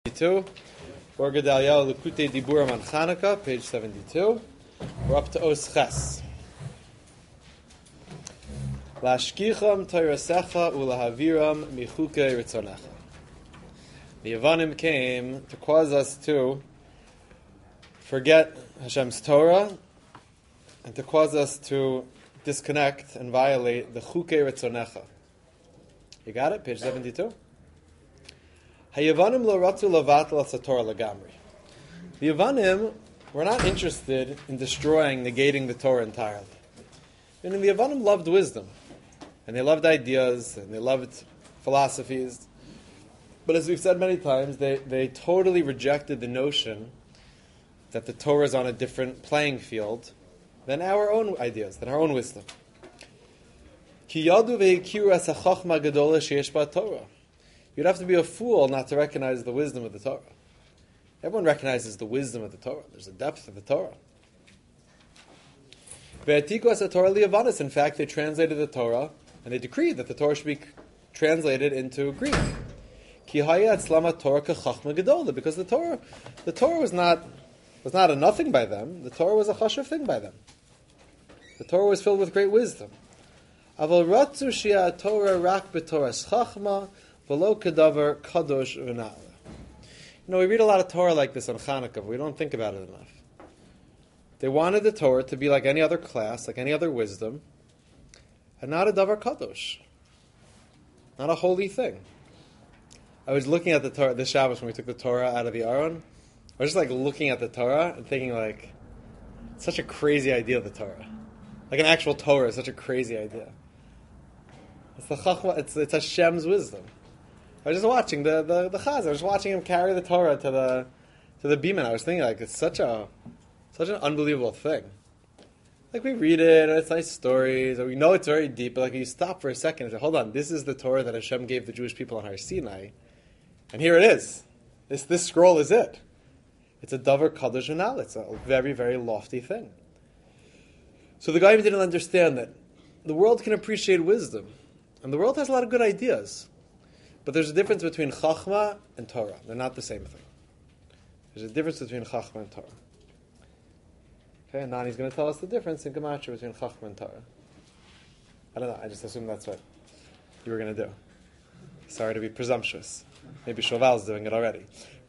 72. Or Gedaliah Likutei Diburim on Chanukah, page 72. We're up to Os Ches. Lashkicham Torasecha ulahaviram michukei ritzonecha. The Yevanim came to cause us to forget Hashem's Torah and to cause us to disconnect and violate the chukei ritzonecha. You got it? Page 72. Hayavanim lo ratu lavatal satorah lagamri. The Yavanim were not interested in destroying, negating the Torah entirely. And the Yavanim loved wisdom, and they loved ideas, and they loved philosophies. But as we've said many times, they totally rejected the notion that the Torah is on a different playing field than our own ideas, than our own wisdom. Ki yadu vehikiru es hachachma gedola sheyesh ba'Torah. You'd have to be a fool not to recognize the wisdom of the Torah. Everyone recognizes the wisdom of the Torah. There's a depth of the Torah. In fact, they translated the Torah and they decreed that the Torah should be translated into Greek. Because the Torah was not a nothing by them. The Torah was a chashuv thing by them. The Torah was filled with great wisdom. We read a lot of Torah like this on Chanukah, but we don't think about it enough. They wanted the Torah to be like any other class, like any other wisdom, and not a davar kadosh, not a holy thing. I was looking at the Torah this Shabbos when we took the Torah out of the Aron. I was just like looking at the Torah and thinking like, such a crazy idea of the Torah. Like an actual Torah is such a crazy idea. It's the Chachma, it's Hashem's wisdom. I was just watching the Chaz. I was watching him carry the Torah to the Bima. I was thinking like it's such an unbelievable thing. Like we read it and it's nice stories and we know it's very deep. But like you stop for a second and say, "Hold on, this is the Torah that Hashem gave the Jewish people on Har Sinai, and here it is. This scroll is it. It's a davar kadosh v'nal. It's a very very lofty thing." So the guy didn't understand that the world can appreciate wisdom, and the world has a lot of good ideas. But there's a difference between Chachma and Torah. They're not the same thing. There's a difference between Chachma and Torah. Okay, and Nani's going to tell us the difference in Gematria between Chachma and Torah. I don't know, I just assumed that's what you were going to do. Sorry to be presumptuous. Maybe Shoval's doing it already.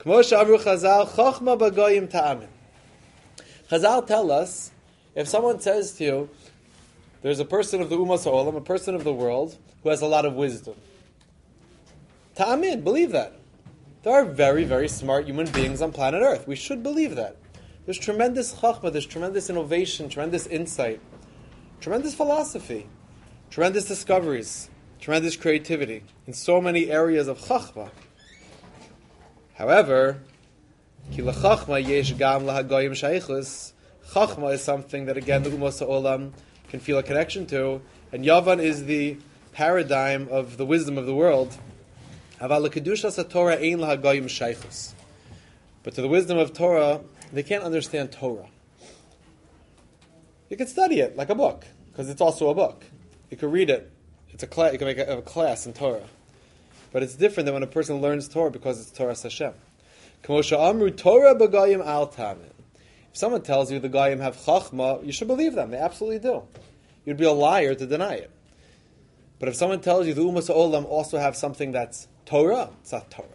Chazal tell us, if someone says to you, there's a person of the Umas HaOlam, a person of the world, who has a lot of wisdom. Ta'amin, believe that. There are very, very smart human beings on planet Earth. We should believe that. There's tremendous chachma, there's tremendous innovation, tremendous insight, tremendous philosophy, tremendous discoveries, tremendous creativity in so many areas of chachma. However, ki lechachma yesh gam lahagoyim shaychus. Chachma is something that, again, the Umas HaOlam can feel a connection to, and Yavan is the paradigm of the wisdom of the world. But to the wisdom of Torah, they can't understand Torah. You can study it like a book, because it's also a book. You can read it. It's a class. You can make a class in Torah. But it's different than when a person learns Torah because it's Torah Hashem. If someone tells you the Goyim have Chachma, you should believe them. They absolutely do. You'd be a liar to deny it. But if someone tells you the Umas HaOlam also have something that's Torah, it's not Torah.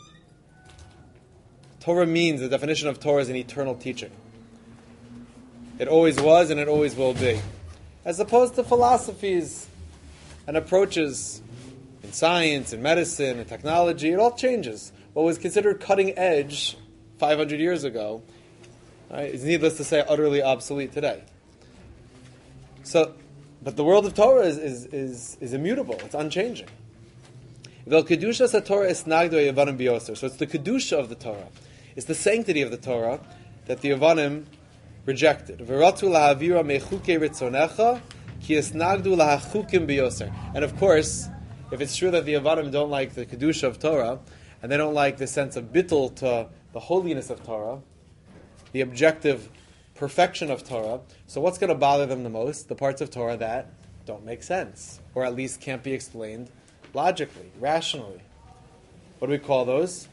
Torah means, the definition of Torah is an eternal teaching. It always was and it always will be. As opposed to philosophies and approaches in science, in medicine, in technology, it all changes. What was considered cutting edge 500 years ago, right, is needless to say utterly obsolete today. But the world of Torah is immutable, it's unchanging. So it's the kedusha of the Torah. It's the sanctity of the Torah that the Yavanim rejected. And of course, if it's true that the Yavanim don't like the kedusha of Torah, and they don't like the sense of bittul to the holiness of Torah, the objective perfection of Torah, so what's going to bother them the most? The parts of Torah that don't make sense, or at least can't be explained logically, rationally. What do we call those?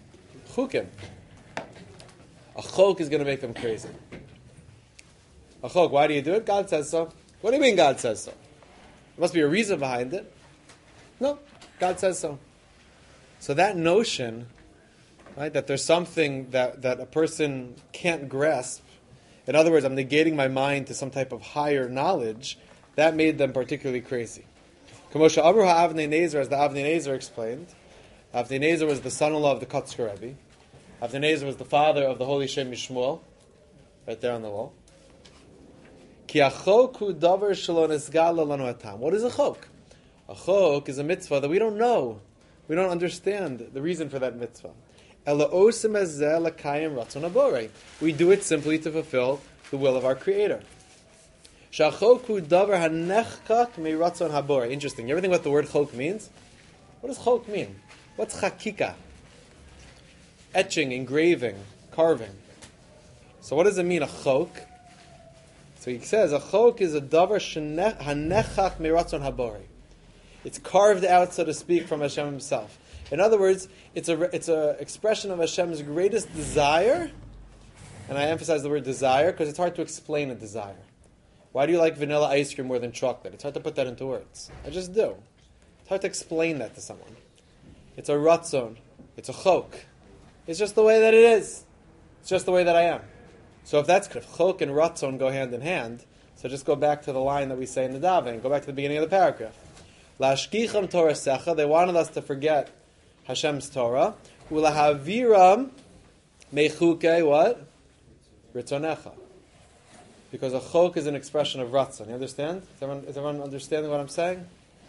chukim. A chok is going to make them crazy. A chok, why do you do it? God says so. What do you mean God says so? There must be a reason behind it. No, God says so. So that notion, right, that there's something that a person can't grasp, in other words, I'm negating my mind to some type of higher knowledge, that made them particularly crazy. Kamosha Abruha Avnei Nezer, as the Avnei Nezer explained, Avnei Nezer was the son-in-law of the Kotzker Rebbe. Avnei Nezer was the father of the Holy Shem Yishmuel, right there on the wall. Ki achok hu davar shelo nesgala lanu hatam. What is a chok? A chok is a mitzvah that we don't know. We don't understand the reason for that mitzvah. Ela osim ezeh lekayim ratzon haborei. We do it simply to fulfill the will of our Creator. Shachok hu davar hanechkak me ratzon haborei. Interesting. You ever think what the word chok means? What does chok mean? What's chakika? Etching, engraving, carving. So what does it mean, a chok? So he says, a chok is a davar hanechak me ratzon haborei. It's carved out, so to speak, from Hashem Himself. In other words, it's a expression of Hashem's greatest desire, and I emphasize the word desire because it's hard to explain a desire. Why do you like vanilla ice cream more than chocolate? It's hard to put that into words. I just do. It's hard to explain that to someone. It's a ratzon. It's a chok. It's just the way that it is. It's just the way that I am. So if chok and ratzon go hand in hand, so just go back to the line that we say in the davening. Go back to the beginning of the paragraph. Lashkicham Torah secha. They wanted us to forget Hashem's Torah. Ulahaviram mechuke what? Ritzonecha. Because a chok is an expression of ratzon. You understand? Is everyone understanding what I'm saying?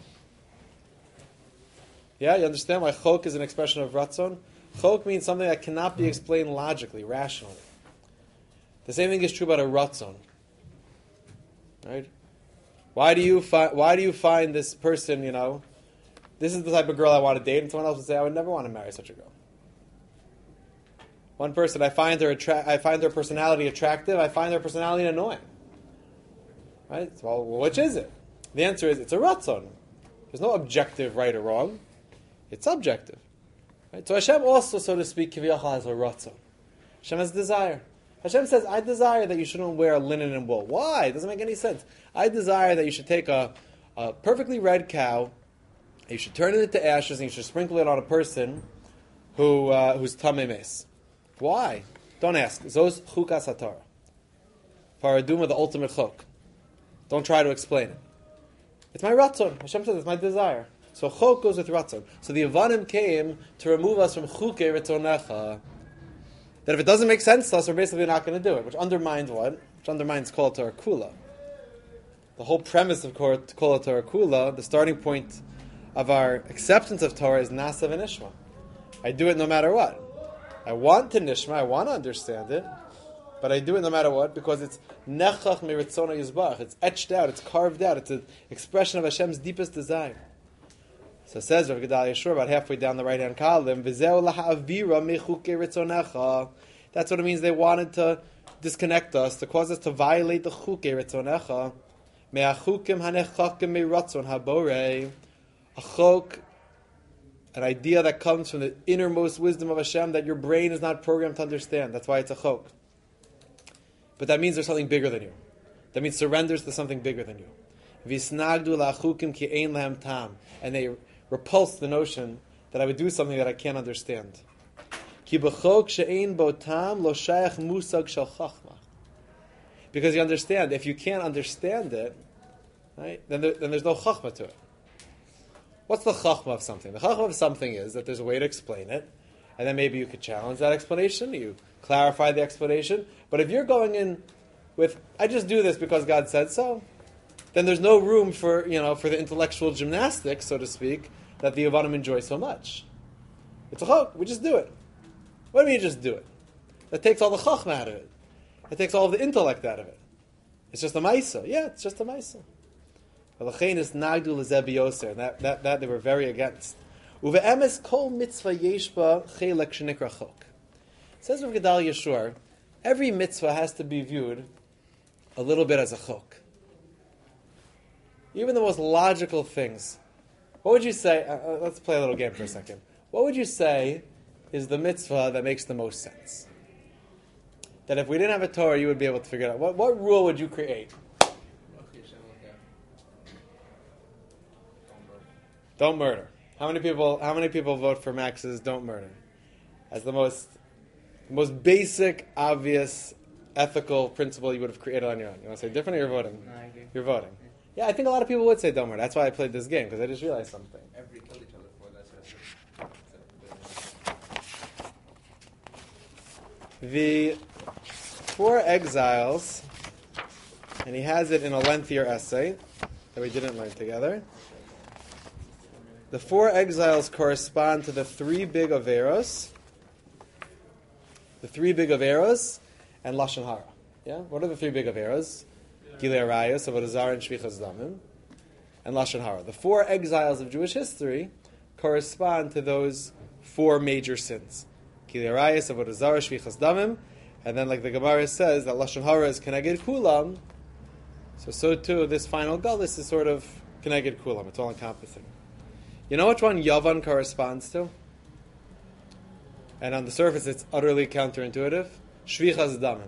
Yeah, you understand why chok is an expression of ratzon? Chok means something that cannot be explained logically, rationally. The same thing is true about a ratzon. Right? Why do you find this person, this is the type of girl I want to date, and someone else would say, I would never want to marry such a girl. One person, I find their personality attractive, I find their personality annoying. Right? So, well, which is it? The answer is, it's a ratzon. There's no objective right or wrong. It's subjective. Right? So Hashem also, so to speak, kiviyachal has a ratzon. Hashem has desire. Hashem says, I desire that you shouldn't wear linen and wool. Why? It doesn't make any sense. I desire that you should take a perfectly red cow, and you should turn it into ashes, and you should sprinkle it on a person who's tamei mes. Why? Don't ask. Zos chukas haTorah. Paraduma, the ultimate chok. Don't try to explain it. It's my ratzon. Hashem says it's my desire. So chok goes with ratzon. So the Yavanim came to remove us from chukei ritzonecha. That if it doesn't make sense to us, we're basically not going to do it. Which undermines what? Which undermines Kol Torah Kula. The whole premise of Kol Torah Kula, the starting point of our acceptance of Torah is Nasav and Nishma. I do it no matter what. I want to Nishma, I want to understand it, but I do it no matter what because it's Nechach Miritzona Yizbach. It's etched out, it's carved out, it's an expression of Hashem's deepest desire. So it says Rav Gedalia Yeshua about halfway down the right-hand column, V'zeu laha'avira mechuke ritzonecha. That's what it means. They wanted to disconnect us, to cause us to violate the chuke ritzonecha. Me'achukim hanechakim me'ratzon haborei. A chok, an idea that comes from the innermost wisdom of Hashem that your brain is not programmed to understand. That's why it's a chok. But that means there's something bigger than you. That means surrenders to something bigger than you. V'isnagdu la'achukim ki ein lahem tam. And they repulsed the notion that I would do something that I can't understand. Ki b'chok she'ein bo tam lo shayach musag shel chachma. Because you understand, if you can't understand it, right, then there's no chachma to it. What's the chachma of something? The chachma of something is that there's a way to explain it, and then maybe you could challenge that explanation, you clarify the explanation. But if you're going in with, I just do this because God said so, then there's no room for the intellectual gymnastics, so to speak, that the Yavanim enjoy so much. It's a chok. We just do it. What do you mean you just do it? That takes all the chachma out of it. It takes all of the intellect out of it. It's just a maisa. Yeah, it's just a maisa. V'lachein is nagdu l'zeh b'yoser. That they were very against. Uve'emes kol mitzvah yeshba chelek shenikra chok. Says Rav Gedalia Yeshua, every mitzvah has to be viewed a little bit as a chok. Even the most logical things. What would you say? Let's play a little game for a second. What would you say is the mitzvah that makes the most sense. That if we didn't have a Torah, you would be able to figure it out. What rule would you create? Don't murder. How many people vote for Max's don't murder? As the most basic, obvious, ethical principle you would have created on your own. You want to say different, or you're voting? No, I agree. You're voting. Yeah, I think a lot of people would say don't murder. That's why I played this game, because I just realized something. Everybody killed each other for that. The four exiles, and he has it in a lengthier essay that we didn't learn together. The four exiles correspond to the three big Averos. The three big Averos and Lashon Hara. Yeah? What are the three big Averos? Gilei Arayos, Avodah Zarah, and Shvichas Damim. And Lashon Hara. The four exiles of Jewish history correspond to those four major sins. Gilei Arayos, Avodah Zarah, Shvichas Damim. And then, like the Gemara says, that Lashon Hara is Keneged Kulam. So too, this final Galus is sort of Keneged Kulam. It's all encompassing. You know which one Yavan corresponds to? And on the surface, it's utterly counterintuitive. Shvichas Damim.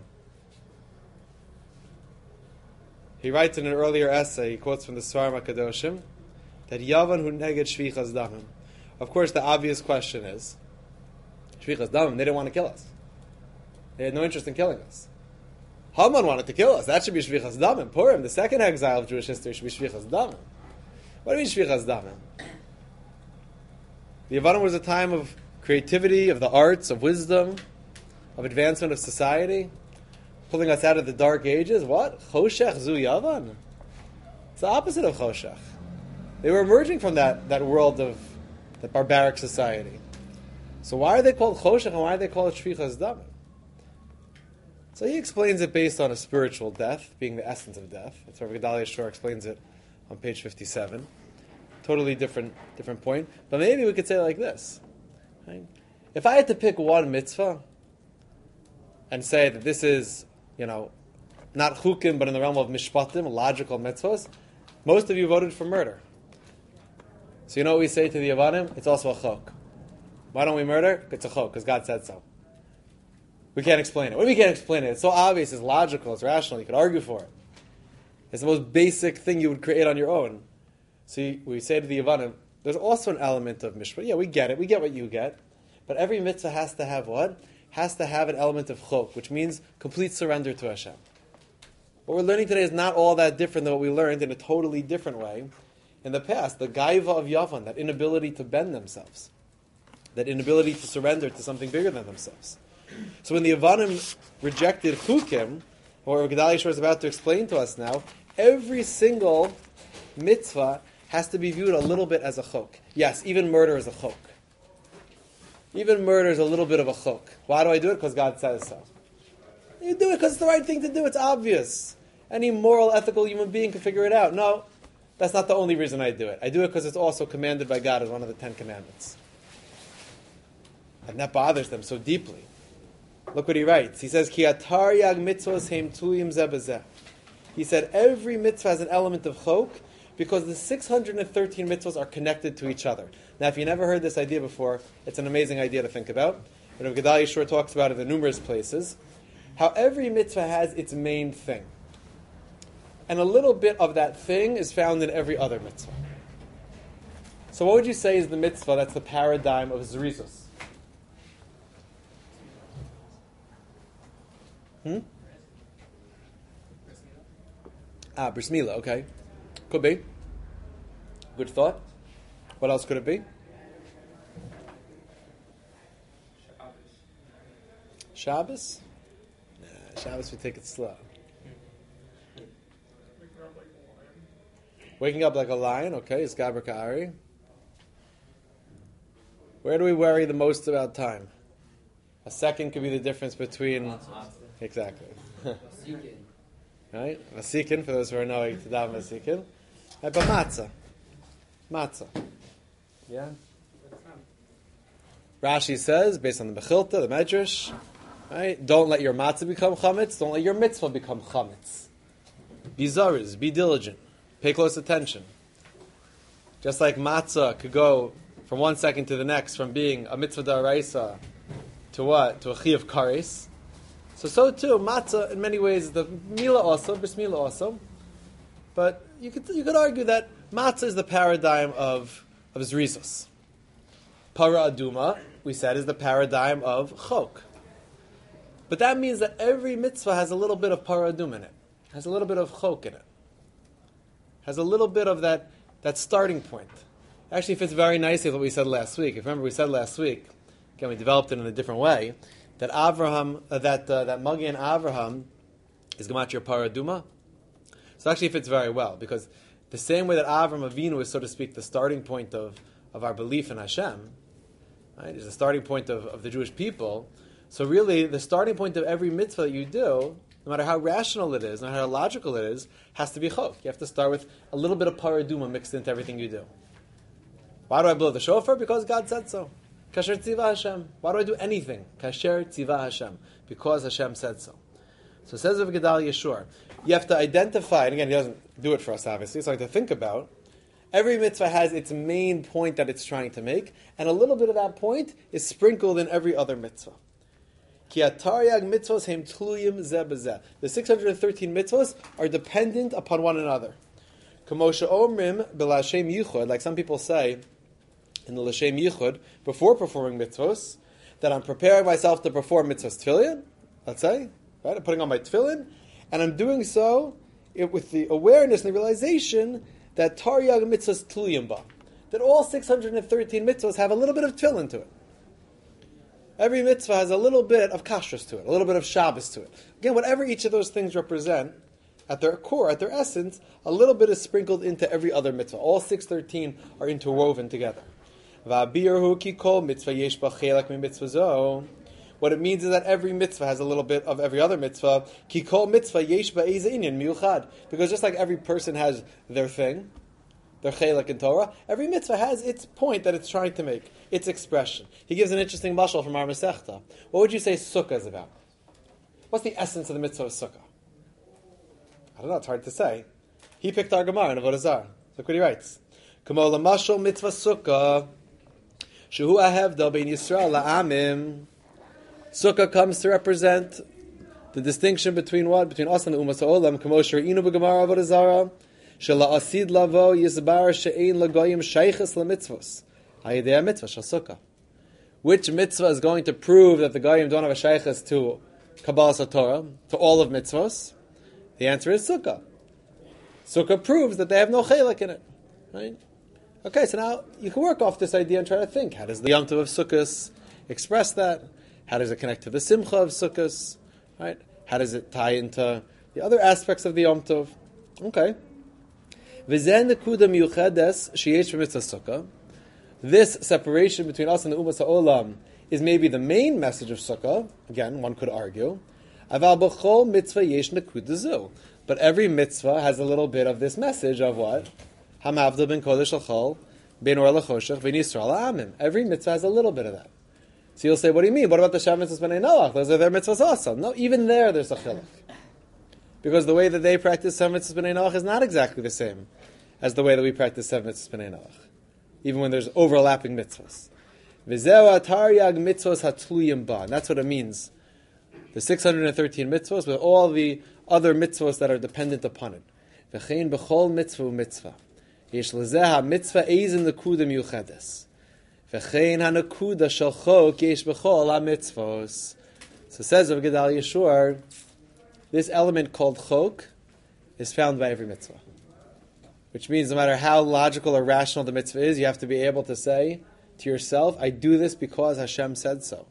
He writes in an earlier essay, he quotes from the Svarim HaKadoshim, that Yavan hu neged Shvichas Damim. Of course, the obvious question is, Shvichas Damim, they didn't want to kill us. They had no interest in killing us. Haman wanted to kill us. That should be Shvichas Damim. Purim, the second exile of Jewish history, should be Shvichas Damim. What do you mean Shvichas Damim? The Yavanim was a time of creativity, of the arts, of wisdom, of advancement of society, pulling us out of the dark ages. What? Choshech zu Yavan? It's the opposite of Choshech. They were emerging from that world of that barbaric society. So why are they called Choshech and why are they called Shvichas Damim? So he explains it based on a spiritual death, being the essence of death. That's where Gedalia Shor explains it on page 57. Totally different point. But maybe we could say it like this. Right? If I had to pick one mitzvah and say that this is, not chukim, but in the realm of mishpatim, logical mitzvahs, most of you voted for murder. So you know what we say to the Yavanim? It's also a chok. Why don't we murder? It's a chok, because God said so. We can't explain it. What do we can't explain it? It's so obvious, it's logical, it's rational, you could argue for it. It's the most basic thing you would create on your own. So we say to the Yavanim, there's also an element of mishpat. Yeah, we get it. We get what you get. But every mitzvah has to have what? Has to have an element of chok, which means complete surrender to Hashem. What we're learning today is not all that different than what we learned in a totally different way in the past. The gaiva of Yavan, that inability to bend themselves, that inability to surrender to something bigger than themselves. So when the Yavanim rejected chukim, or Gedalia Shor is about to explain to us now, every single mitzvah has to be viewed a little bit as a chok. Yes, even murder is a chok. Even murder is a little bit of a chok. Why do I do it? Because God says so. You do it because it's the right thing to do. It's obvious. Any moral, ethical human being can figure it out. No, that's not the only reason I do it. I do it because it's also commanded by God as one of the 10 commandments. And that bothers them so deeply. Look what he writes. He says, Ki atar yag mitzvos heim tuyim zeh b'zeh. He said every mitzvah has an element of chok, because the 613 mitzvahs are connected to each other. Now, if you never heard this idea before, it's an amazing idea to think about. And Gedalia Shor talks about it in numerous places. How every mitzvah has its main thing. And a little bit of that thing is found in every other mitzvah. So what would you say is the mitzvah that's the paradigm of Zerizus? Bris Milah, okay. Could be. Good thought. What else could it be? Shabbos? Nah, Shabbos we take it slow. Waking up like a lion, okay, is Gabra Ka'ari. Where do we worry the most about time? A second could be the difference between... Exactly. Right? Masikin, for those who are knowing to daven Masikin. But matzah. Matzah. Yeah? Rashi says, based on the Mechilta, the Medrash, right? Don't let your matzah become chametz. Don't let your mitzvah become chametz. Be zariz. Be diligent. Pay close attention. Just like matzah could go from one second to the next, from being a mitzvah da'araisa to what? To a chi of kares. So too, matzah in many ways is the mila also, bris mila also. But you could argue that matzah is the paradigm of zrizus. Para aduma, we said, is the paradigm of chok. But that means that every mitzvah has a little bit of para aduma in it, has a little bit of chok in it, has a little bit of that starting point. Actually fits very nicely with what we said last week. If you remember, we said last week, again, we developed it in a different way, that Avraham, that Magen Avraham is gematria para aduma. So actually it fits very well, because the same way that Avram Avinu is, so to speak, the starting point of our belief in Hashem, right, is the starting point of the Jewish people. So really, the starting point of every mitzvah that you do, no matter how rational it is, no matter how logical it is, has to be chok. You have to start with a little bit of paraduma mixed into everything you do. Why do I blow the shofar? Because God said so. Kasher tzivah Hashem. Why do I do anything? Kasher tzivah Hashem. Because Hashem said so. So it says of Gedal Yeshua, you have to identify, and again, he doesn't do it for us, obviously, it's something to think about. Every mitzvah has its main point that it's trying to make, and a little bit of that point is sprinkled in every other mitzvah. Ki ataryag mitzvos heim tluyim zeh b'zeh. The 613 mitzvos are dependent upon one another. Kamosha omrim b'lashem yichud, like some people say in the Lashem Yichud, before performing mitzvos, that I'm preparing myself to perform mitzvos tefillin, let's say, right? I'm putting on my tefillin, and I'm doing so with the awareness and the realization that taryag mitzvos tluyim ba, that all 613 mitzvos have a little bit of tefillin to it. Every mitzvah has a little bit of kashrus to it, a little bit of Shabbos to it. Again, whatever each of those things represent, at their core, at their essence, a little bit is sprinkled into every other mitzvah. All 613 are interwoven together. What it means is that every mitzvah has a little bit of every other mitzvah. Because just like every person has their thing, their chelak in Torah, every mitzvah has its point that it's trying to make, its expression. He gives an interesting mashal from our Masechta. What would you say sukkah is about? What's the essence of the mitzvah of sukkah? I don't know, it's hard to say. He picked our Gemara in Avodah Zarah. Look what he writes. Kamo lamashal mitzvah sukkah, shehu ahevda bein Yisrael la'amim. Sukkah comes to represent the distinction between what? Between us and the Umas Ha'olam. Kamo she'inu b'Gemara Avodah Zarah, shela asid lavo yizbar she'ein lagoyim shayches lamitzvos. Hayidei mitzvah shal sukkah. Which mitzvah is going to prove that the goyim don't have a shayches to Kabbalas HaTorah, to all of mitzvos? The answer is sukkah. Sukkah proves that they have no chelak in it. Right? Okay, so now you can work off this idea and try to think, how does the Yom Tov of Sukkos express that? How does it connect to the Simcha of Sukkos? Right? How does it tie into the other aspects of the Yom Tov? Okay. V'zen nekuda miyuchedes sheyesh b'mitzvah sukkah. This separation between us and the Umas Ha'olam is maybe the main message of Sukkah. Again, one could argue. Aval b'chol mitzvah yesh nekuda zu. But every mitzvah has a little bit of this message of what? Hamavda ben kodesh l'chol, ben or l'choshech, ben Yisrael ha'amim. Every mitzvah has a little bit of that. So you'll say, what do you mean? What about the Shav mitzvahs b'nei Noach? Those are their mitzvahs also. No, even there's a chiluk. Because the way that they practice Shav mitzvahs b'nei Noach is not exactly the same as the way that we practice Shav mitzvahs b'nei Noach. Even when there's overlapping mitzvahs. V'zeu ataryag mitzvahs hatluyim ba. That's what it means. The 613 mitzvahs with all the other mitzvahs that are dependent upon it. V'chein b'chol mitzvah mitzvah. Yesh lezeh ha-mitzvah eizin nekuda miyuchedes. V'chein ha-nekuda shel chok yesh b'chol ha-mitzvos. So it says of Gedal Yeshua, this element called chok is found by every mitzvah. Which means no matter how logical or rational the mitzvah is, you have to be able to say to yourself, I do this because Hashem said so.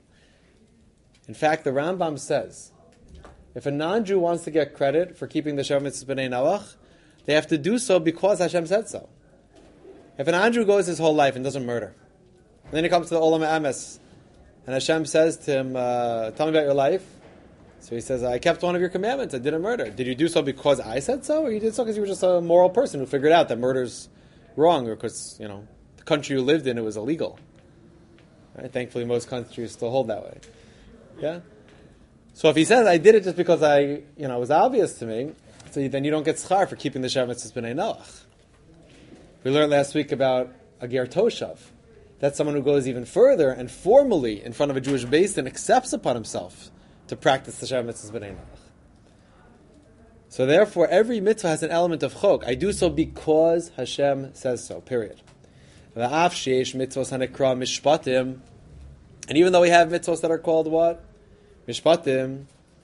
In fact, the Rambam says, if a non-Jew wants to get credit for keeping the Shav mitzvahs b'nei Noach, they have to do so because Hashem said so. If a non-Jew goes his whole life and doesn't murder, and then he comes to the Olam Ha'emes, and Hashem says to him, tell me about your life. So he says, I kept one of your commandments, I didn't murder. Did you do so because I said so, or you did so because you were just a moral person who figured out that murder's wrong, or because, the country you lived in, it was illegal? Right? Thankfully, most countries still hold that way. Yeah? So if he says, I did it just because it was obvious to me, so then you don't get schar for keeping the Shav mitzvahs b'nei Noach. We learned last week about a ger toshav. That's someone who goes even further and formally in front of a Jewish base and accepts upon himself to practice the Sheva Mitzvahs B'nai Noach. So therefore, every mitzvah has an element of chok. I do so because Hashem says so, period. V'af sheish mitzvos hanekra mishpatim. And even though we have mitzvos that are called what? Mishpatim.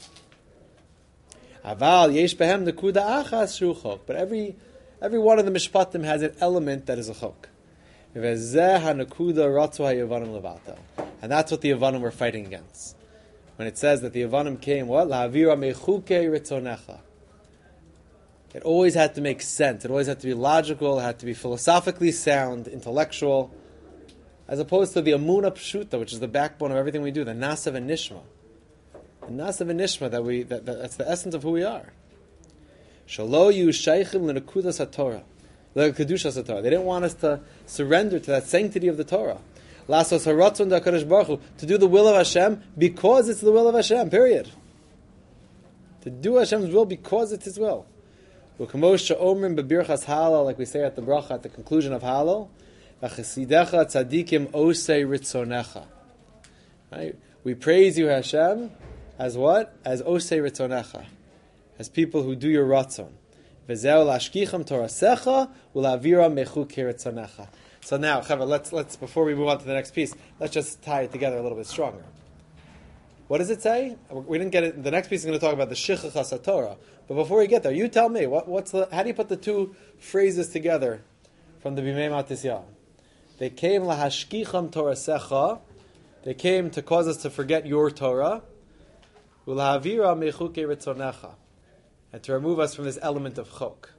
Aval yesh behem nekuda achas shu chok. But every one of the mishpatim has an element that is a chok. And that's what the Yavanim were fighting against. When it says that the Yavanim came, what? La'avira mechuke ritzonecha. It always had to make sense. It always had to be logical. It had to be philosophically sound, intellectual, as opposed to the Amuna Pshuta, which is the backbone of everything we do, the Nasav and Nishma. The Nasav and Nishma, that's the essence of who we are. Shalo yu shaychim l'nekudas haTorah, l'kedushas haTorah. They didn't want us to surrender to that sanctity of the Torah. Lasos haratzon da'kadosh baruch Hu, to do the will of Hashem because it's the will of Hashem. Period. To do Hashem's will because it's His will. Like we say at the bracha, at the conclusion of Hallel, right? We praise you, Hashem, as what? As osei ritzonecha, as people who do your ratzon. So now, Chava, let's before we move on to the next piece, let's just tie it together a little bit stronger. What does it say? We didn't get it. The next piece is going to talk about the Shichachas HaTorah. But before we get there, you tell me, how do you put the two phrases together from the Bimei Matisya? They came lahashkicham Torasecha. They came to cause us to forget your Torah. Ulahavira mechuke ritzonecha. And to remove us from this element of chok.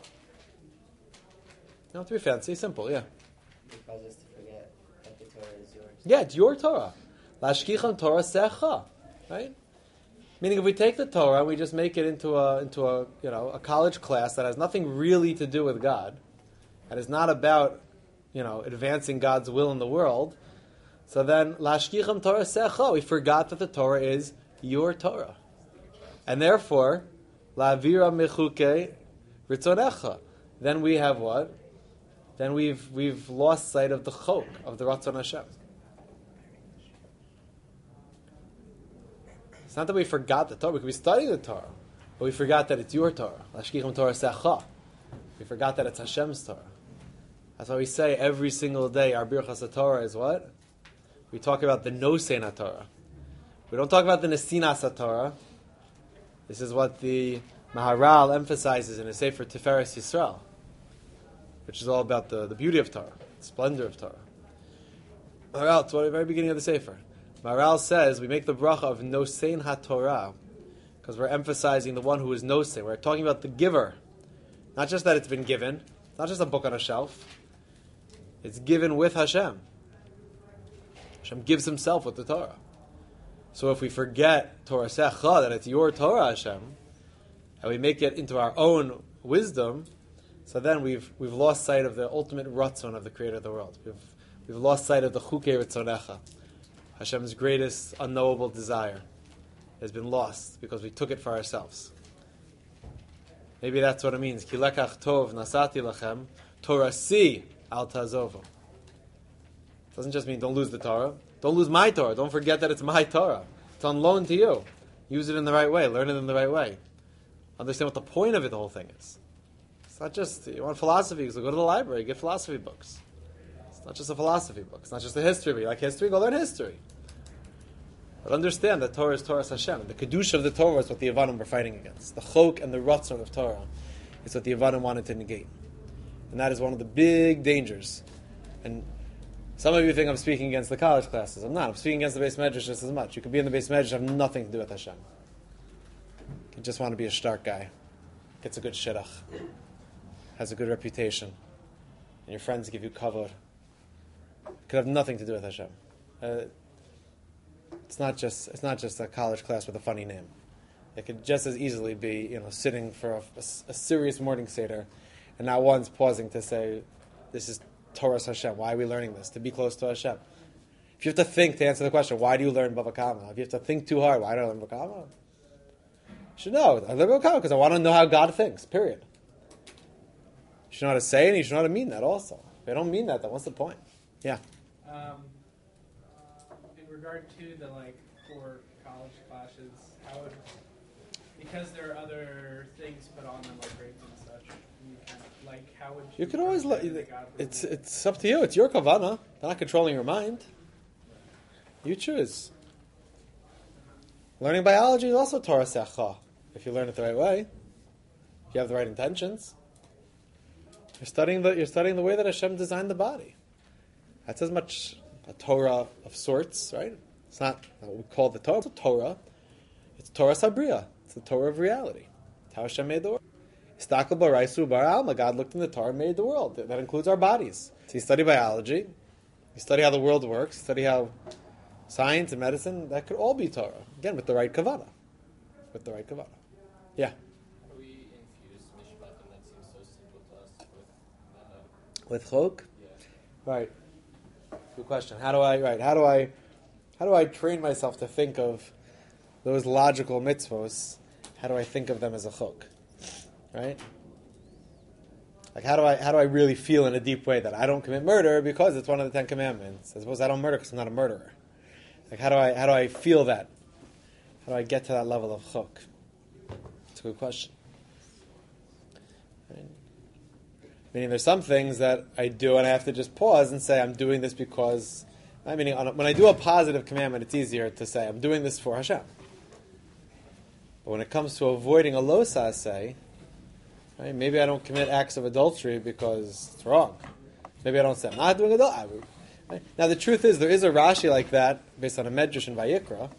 You don't have to be fancy, simple, yeah. They cause us to forget that the Torah is yours. Yeah, it's your Torah. Lashkicham Torah secha, right? Meaning, if we take the Torah and we just make it into a college class that has nothing really to do with God, and is not about advancing God's will in the world, so then Lashkicham Torah secha, we forgot that the Torah is your Torah, and therefore La'avira mechuke ritzonecha. Then we have what? Then we've lost sight of the chok of the Ratzon Hashem. It's not that we forgot the Torah. We could be studying the Torah, but we forgot that it's your Torah. Lashkicham Torah secha. We forgot that it's Hashem's Torah. That's why we say every single day our Birchas HaTorah is what? We talk about the Nosein HaTorah. We don't talk about the Nesinas HaTorah. This is what the Maharal emphasizes in his Sefer Tiferes Yisrael, which is all about the beauty of Torah, the splendor of Torah. Maharal, it's at the very beginning of the Sefer. Maharal says we make the bracha of Nosein HaTorah because we're emphasizing the one who is Nosein. We're talking about the giver. Not just that it's been given, not just a book on a shelf. It's given with Hashem. Hashem gives Himself with the Torah. So if we forget Torah Secha, that it's your Torah, Hashem, and we make it into our own wisdom, so then we've lost sight of the ultimate Ratzon of the Creator of the world. We've lost sight of the Chukei Ritzonecha. Hashem's greatest unknowable desire has been lost because we took it for ourselves. Maybe that's what it means. Ki lekach tov nasati lachem, Torah si al tazovo. It doesn't just mean don't lose the Torah. Don't lose my Torah. Don't forget that it's my Torah. It's on loan to you. Use it in the right way. Learn it in the right way. Understand what the point of it, the whole thing is. It's not just, you want philosophy, so go to the library, get philosophy books. It's not just a philosophy book. It's not just a history book. You like history? Go learn history. But understand that Torah is Torah Hashem. The Kedusha of the Torah is what the Yavanim were fighting against. The Chok and the Ratzon of Torah is what the Yavanim wanted to negate. And that is one of the big dangers. And some of you think I'm speaking against the college classes. I'm not. I'm speaking against the Beis Medrash just as much. You could be in the Beis Medrash and have nothing to do with Hashem. You just want to be a stark guy. Gets a good shidduch. Has a good reputation. And your friends give you kavod. Could have nothing to do with Hashem. It's not just a college class with a funny name. It could just as easily be, sitting for a serious morning seder, and not once pausing to say, "This is Torah Hashem. Why are we learning this? To be close to Hashem." If you have to think to answer the question, why do you learn Bava Kama? If you have to think too hard, why do I learn Bava Kama? You should know. I learn Bava Kama because I want to know how God thinks. Period. You should know how to say it, and you should know how to mean that also. If they don't mean that, then what's the point? Yeah. In regard to the core college classes, how would, because there are other things put on them like grades and such, you kind of, how would You can always let consider the God it's up to you. It's your kavana. They're not controlling your mind. You choose. Learning biology is also Torah Secha, if you learn it the right way. If you have the right intentions. You're studying the way that Hashem designed the body. That's as much a Torah of sorts, right? It's not what we call the Torah. It's a Torah. It's Torah Sabriya. It's the Torah of reality. It's how Hashem made the world. Istakal baraisu bar alma. God looked in the Torah and made the world. That includes our bodies. So you study biology. You study how the world works. You study how science and medicine, that could all be Torah. Again, with the right kavana. With the right kavana. Yeah. How do we infuse mishpatim that seems so simple to us With chok? Yeah. Right. Good question. How do I train myself to think of those logical mitzvos? How do I think of them as a chok? Right? Like how do I really feel in a deep way that I don't commit murder because it's one of the 10 commandments? I suppose I don't murder because I'm not a murderer. Like how do I feel that? How do I get to that level of chok? It's a good question. Right? Meaning there's some things that I do and I have to just pause and say I'm doing this because, when I do a positive commandment, it's easier to say I'm doing this for Hashem. But when it comes to avoiding a lo saseh, right, maybe I don't commit acts of adultery because it's wrong. Maybe I don't say I'm not doing adultery. Right? Now the truth is there is a Rashi like that based on a Medrash in Vayikra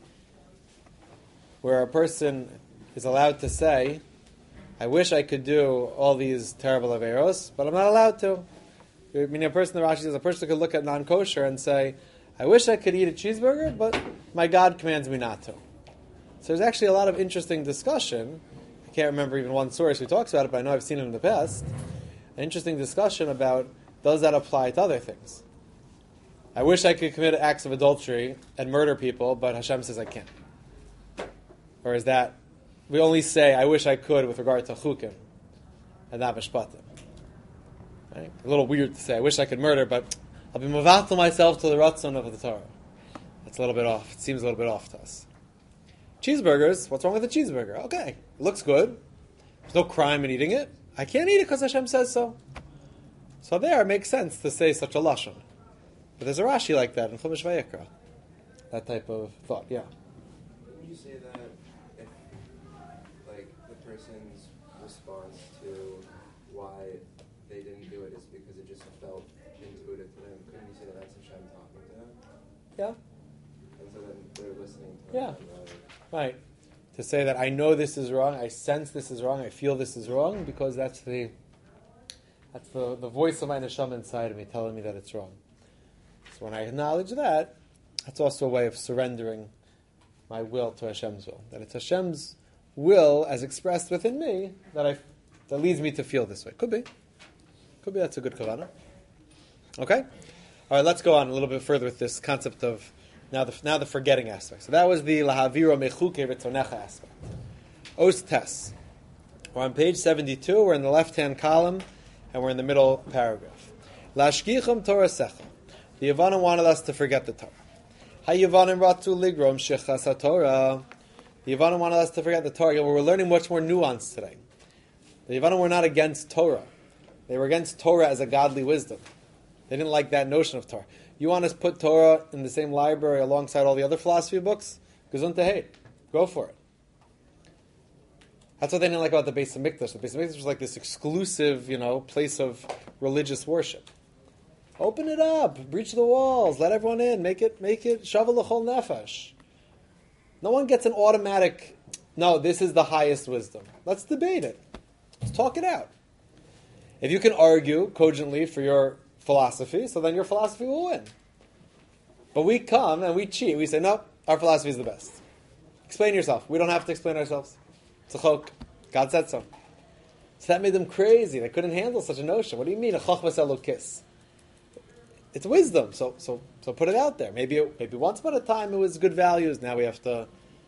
where a person is allowed to say, I wish I could do all these terrible averos, but I'm not allowed to. Meaning the Rashi says, a person could look at non-kosher and say, I wish I could eat a cheeseburger, but my God commands me not to. So there's actually a lot of interesting discussion. I can't remember even one source who talks about it, but I know I've seen it in the past. An interesting discussion about, does that apply to other things? I wish I could commit acts of adultery and murder people, but Hashem says I can't. Or is that, we only say, I wish I could with regard to chukim, and not mishpatim. Right? A little weird to say, I wish I could murder, but I'll be mavatal myself to the ratzon of the Torah. That's a little bit off. It seems a little bit off to us. Cheeseburgers, what's wrong with a cheeseburger? Okay, it looks good. There's no crime in eating it. I can't eat it because Hashem says so. So there, it makes sense to say such a lashon. But there's a Rashi like that in Chumash Vayikra. That type of thought, yeah. When you say that, if the person's response to why they didn't do it is because it just felt intuitive to them, couldn't you say that that's Hashem talking to them? Yeah. And so then they're listening to Yeah. Hashem, Right. To say that I know this is wrong, I sense this is wrong, I feel this is wrong, because that's the voice of my neshama inside of me telling me that it's wrong. So when I acknowledge that, that's also a way of surrendering my will to Hashem's will. That it's Hashem's will, as expressed within me, that leads me to feel this way. Could be. That's a good kavanah. Okay? All right, let's go on a little bit further with this concept of now the forgetting aspect. So that was the lahaviro mechuke v'tzonecha aspect. Os tes. We're on page 72. We're in the left-hand column, and we're in the middle paragraph. Lashgicham Torah secha. The Yavanim wanted us to forget the Torah. Hayavanim ratu ligrom shechas Torah. The Yavanim wanted us to forget the Torah. We're learning much more nuance today. The Yavanim were not against Torah. They were against Torah as a godly wisdom. They didn't like that notion of Torah. You want to put Torah in the same library alongside all the other philosophy books? Gesundheit hate. Go for it. That's what they didn't like about the Beis HaMikdash. The Beis HaMikdash was like this exclusive, place of religious worship. Open it up, breach the walls, let everyone in, make it shavu l'chol nefesh. No one gets an automatic, no, this is the highest wisdom. Let's debate it. Let's talk it out. If you can argue cogently for your philosophy, so then your philosophy will win. But we come and we cheat. We say, no, our philosophy is the best. Explain yourself. We don't have to explain ourselves. It's a chok. God said so. So that made them crazy. They couldn't handle such a notion. What do you mean, a chochmas elokis? It's wisdom. So put it out there. Maybe once upon a time it was good values. Now we have to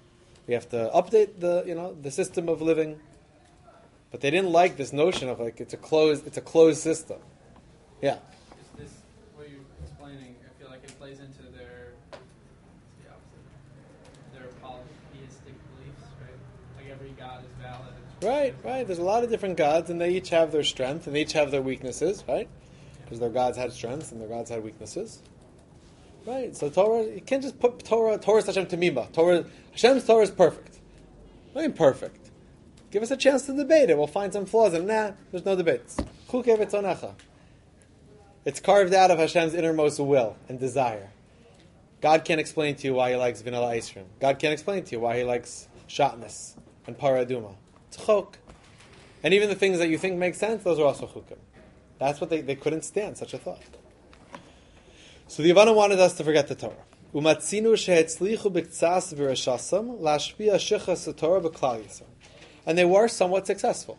update the system of living. But they didn't like this notion of it's a closed system. Yeah. Is this what you're explaining? I God is valid. Right. There's a lot of different gods, and they each have their strength, and they each have their weaknesses, right? Because their gods had strengths, and their gods had weaknesses. Right, so Torah, you can't just put Torah's Hashem Tamima. Hashem's Torah is perfect. Not imperfect. Give us a chance to debate it. We'll find some flaws in it. Nah, there's no debates. Chukei v'tzonecha. It's carved out of Hashem's innermost will and desire. God can't explain to you why he likes vanilla ice cream. God can't explain to you why he likes shatnez and paraduma. It's chok. And even the things that you think make sense, those are also chukim. That's what they couldn't stand, such a thought. So the Yavanim wanted us to forget the Torah. Umatzinu shehetzlichu b'ktsas v'rashasam lashpia shichas Torah b'klal Yisrael. And they were somewhat successful.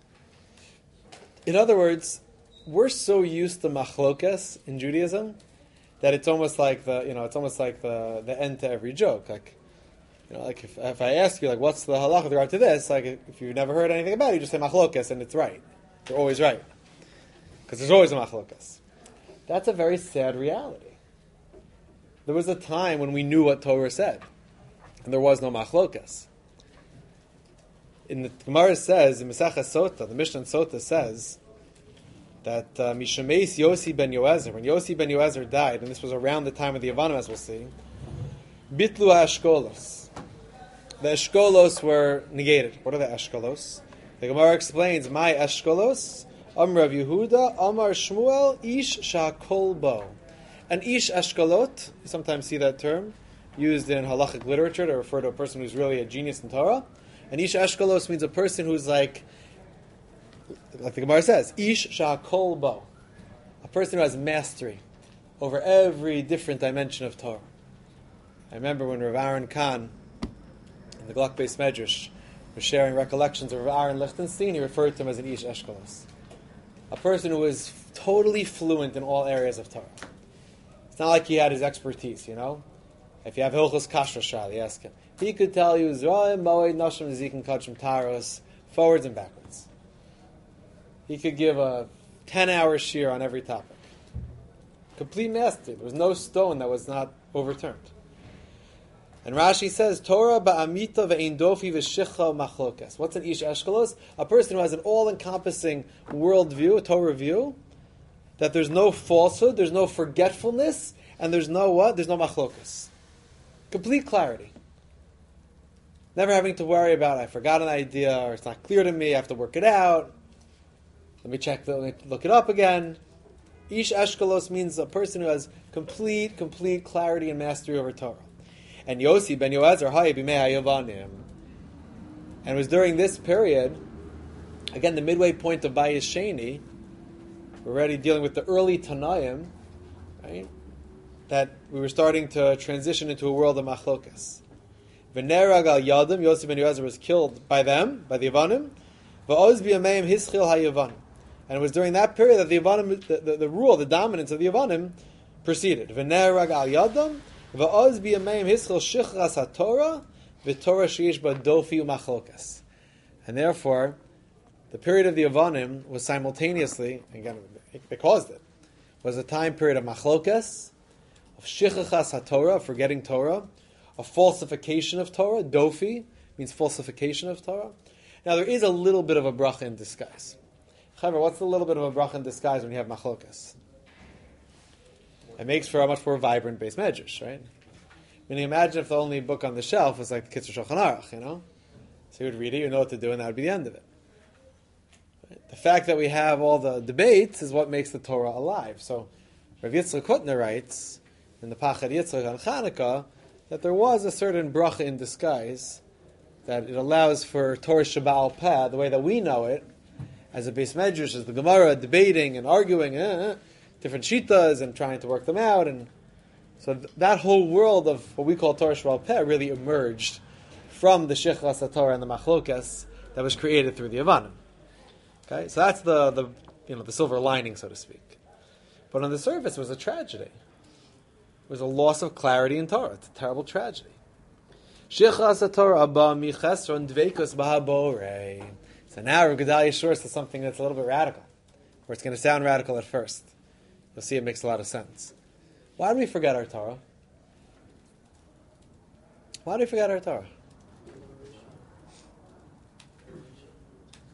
In other words, we're so used to machlokas in Judaism that it's almost like the end to every joke. Like if I ask you what's the halacha with regard to this, if you've never heard anything about it, you just say machlokas and it's right. You're always right. Because there's always a machlokas. That's a very sad reality. There was a time when we knew what Torah said, and there was no machlokas. In the Gemara says, in Masechah Sota, the Mishnah Sota says that Mishameis Yossi ben Yoezer, when Yossi ben Yoezer died, and this was around the time of the Yavanim, as we'll see, Bitlu HaEshkolos. The Eshkolos were negated. What are the Eshkolos? The Gemara explains, My Eshkolos, Amar Rav Yehuda, Amar Shmuel, Ish Shakol Bo. An Ish Eshkolot, you sometimes see that term used in halachic literature to refer to a person who's really a genius in Torah. An Ish Eshkolos means a person who's like the Gemara says, Ish Shakol Bo. A person who has mastery over every different dimension of Torah. I remember when Rav Aaron Kahn, in the Glock Beis Medrash, was sharing recollections of Rav Aaron Lichtenstein, he referred to him as an Ish Eshkolos. A person who was totally fluent in all areas of Torah. It's not like he had his expertise, If you have Hilchos Kashrus Shal, you ask him. He could tell you Zra'im, Moed, Nashim, Zikin, Kachim, Taros, forwards and backwards. He could give a 10-hour shiur on every topic. Complete mastery. There was no stone that was not overturned. And Rashi says, Torah ba'amita ve'ein dofi v'shicha machlokas. What's an Ish Eshkolos? A person who has an all-encompassing worldview, a Torah view, that there's no falsehood, there's no forgetfulness, and there's no what? There's no machlokas. Complete clarity. Never having to worry about, I forgot an idea, or it's not clear to me, I have to work it out. Let me look it up again. Ish Eshkolos means a person who has complete clarity and mastery over Torah. And Yossi ben Yoezer Hay b'mei Yavanim. And it was during this period, again the midway point of Bayis Sheni, we're already dealing with the early Tanaim, right? That we were starting to transition into a world of machlokas. V'nerag al Yadim, Yossi ben Yoezer was killed by them, by the Yavanim. V'oz b'yameim hischil ha'Yavanim. And it was during that period that the Yavanim, the rule, the dominance of the Yavanim proceeded. V'nerag al Yadim. V'oz b'yameim hischil shichras haTorah v'Torah sheyesh ba dofi u'machlokas. And therefore, the period of the Yavanim was simultaneously, again, they caused it, was a time period of machlokas, of shichras haTorah, of forgetting Torah, of falsification of Torah. Dofi means falsification of Torah. Now there is a little bit of a bracha in disguise. However, what's the little bit of a bracha in disguise when you have machlokas? It makes for a much more vibrant Beis Medrash, right? Meaning, imagine if the only book on the shelf was like the Kitzur Shulchan Aruch, So you would read it, you know what to do, and that would be the end of it. Right? The fact that we have all the debates is what makes the Torah alive. So, Rav Yitzchak Hutner writes in the Pachad Yitzchak on Chanukah that there was a certain bracha in disguise that it allows for Torah Shabbat Peh, the way that we know it, as a Beis Medrash, as the Gemara, debating and arguing, different shitas and trying to work them out, and so that whole world of what we call Torah Shabbat Peh really emerged from the Shichras HaTorah and the Machlokas that was created through the Yavanim. Okay, so that's the silver lining, so to speak. But on the surface, it was a tragedy. It was a loss of clarity in Torah. It's a terrible tragedy. Shichras HaTorah abba michesron dveikus b'haborei. So now Rav Gedalia Shur says something that's a little bit radical, or it's going to sound radical at first. You'll see it makes a lot of sense. Why do we forget our Torah? Why do we forget our Torah?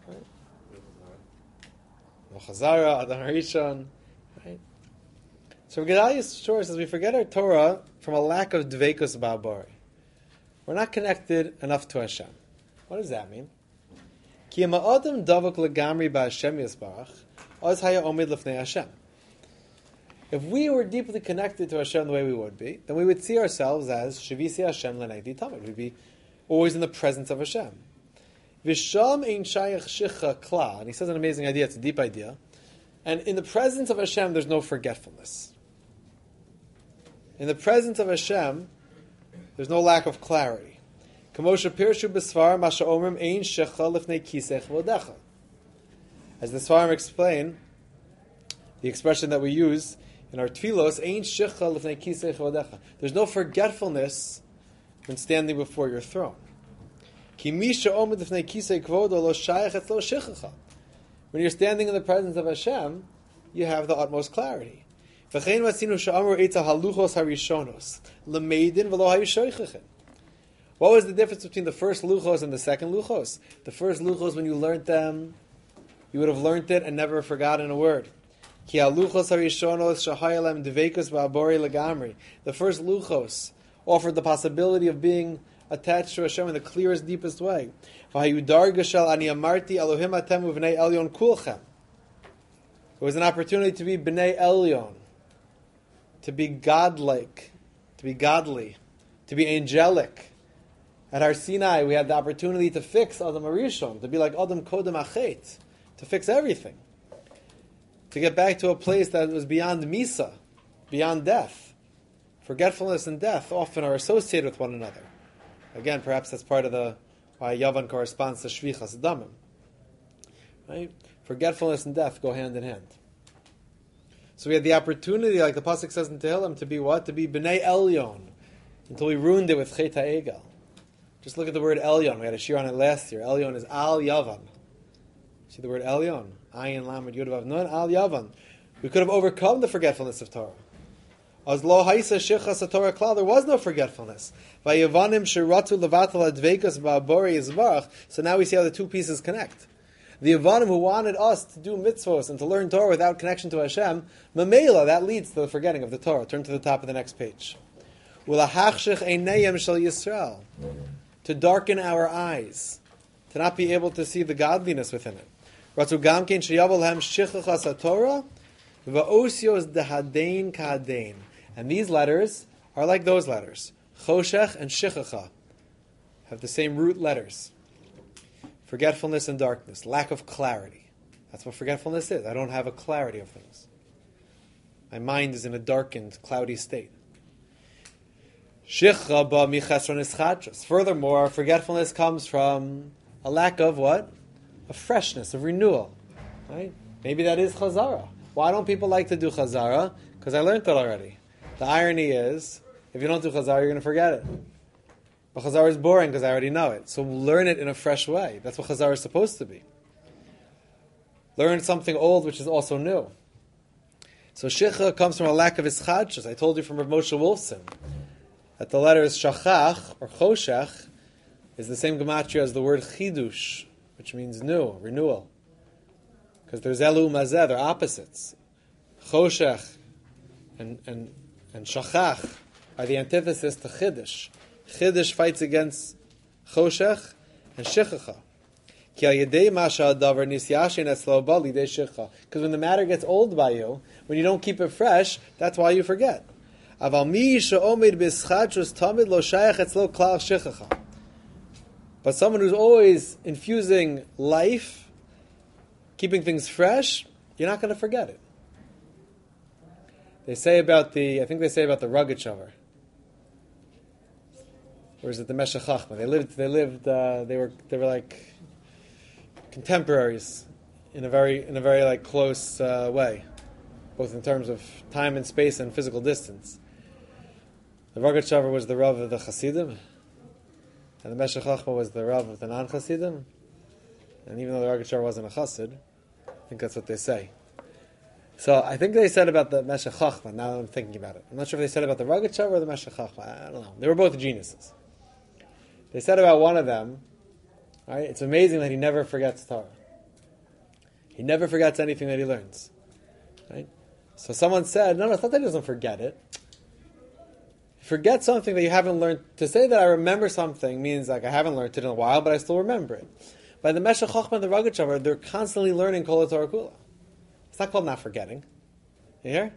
No Chazara, Adam Harishon. Right? So Gedaliah Shor says we forget our Torah from a lack of dveikus ba'abari. We're not connected enough to Hashem. What does that mean? Ki ha'adam davok legamri ba'Hashem yisbarach, oz haya omid lefnei Hashem. If we were deeply connected to Hashem the way we would be, then we would see ourselves as Shavisi Hashem L'negdi Tamid. We'd be always in the presence of Hashem. V'sham ein shayach shicha kla. And he says an amazing idea. It's a deep idea. And in the presence of Hashem, there's no forgetfulness. In the presence of Hashem, there's no lack of clarity. Kamosha pirshu b'svar masha omrim ein shicha lifnei kisech v'odecha. As the Svarim explain, the expression that we use in our tefillos, ein shicha lifnei kisech v'odecha. There's no forgetfulness when standing before your throne. When you're standing in the presence of Hashem, you have the utmost clarity. What was the difference between the first luchos and the second luchos? The first luchos, when you learned them, you would have learned it and never forgotten a word. The first luchos offered the possibility of being attached to Hashem in the clearest, deepest way. It was an opportunity to be B'nai Elyon, to be godlike, to be godly, to be angelic. At Har Sinai, we had the opportunity to fix Adam Arishon, to be like Adam Kodem Achet, to fix everything, to get back to a place that was beyond Misa, beyond death. Forgetfulness and death often are associated with one another. Again, perhaps that's part of why Yavan corresponds to Shvichas Damim. Right? Forgetfulness and death go hand in hand. So we had the opportunity, like the pasuk says in Tehillim, to be what? To be B'nai Elyon, until we ruined it with Chet HaEgel. Just look at the word Elyon. We had a shir on it last year. Elyon is Al Yavan. See the word Elyon? Ayin Lamed Yud Vav Nun Al Yavan. We could have overcome the forgetfulness of Torah. As lo haisa shichas Torah klal, there was no forgetfulness. Vayavanim shiratu levatal adveikus ba'abori yizbarach. So now we see how the two pieces connect. The Yavanim who wanted us to do mitzvos and to learn Torah without connection to Hashem, mamela, that leads to the forgetting of the Torah. Turn to the top of the next page. Ulahachshich einayim shel Yisrael, to darken our eyes, to not be able to see the godliness within it. Ratu gamkein sheyavel hem shichachas Torah va'osios dehadein kahadein. And these letters are like those letters. Choshech and Shichacha have the same root letters. Forgetfulness and darkness, lack of clarity. That's what forgetfulness is. I don't have a clarity of things. My mind is in a darkened, cloudy state. Shicha ba michesron ischadros. Furthermore, forgetfulness comes from a lack of what? A freshness, of renewal. Right? Maybe that is chazara. Why don't people like to do chazara? Because I learned it already. The irony is, if you don't do chazara, you're going to forget it. But chazara is boring because I already know it. So learn it in a fresh way. That's what chazara is supposed to be. Learn something old which is also new. So shicha comes from a lack of ischadshus. I told you from Rav Moshe Wolfson that the letters shachach or choshech is the same gematria as the word chidush, which means new, renewal. Because there's elu mazeh, they're opposites. Choshech and shachach are the antithesis to chiddush. Chiddush fights against choshech and shichacha. Because when the matter gets old by you, when you don't keep it fresh, that's why you forget. But someone who's always infusing life, keeping things fresh, you're not going to forget it. I think they say about the Rogatchover. Or is it the Meshech Chachma? They were like contemporaries in a very like close way, both in terms of time and space and physical distance. The Rogatchover was the Rav of the Hasidim, and the Meshech Chachma was the Rav of the non-Hasidim. And even though the Rogatchover wasn't a Chassid, I think that's what they say. So I think they said about the Meshech Chachma, now that I'm thinking about it. I'm not sure if they said about the Rogatchover or the Meshech Chachma. I don't know. They were both geniuses. They said about one of them, right, it's amazing that he never forgets Torah. He never forgets anything that he learns. Right? So someone said, no, it's not that he doesn't forget it. Forget something that you haven't learned. To say that I remember something means like I haven't learned it in a while, but I still remember it. By the Meshech Chochmah and the Rogatchover, they're constantly learning Kol HaTorah Kula. It's not called not forgetting. You hear?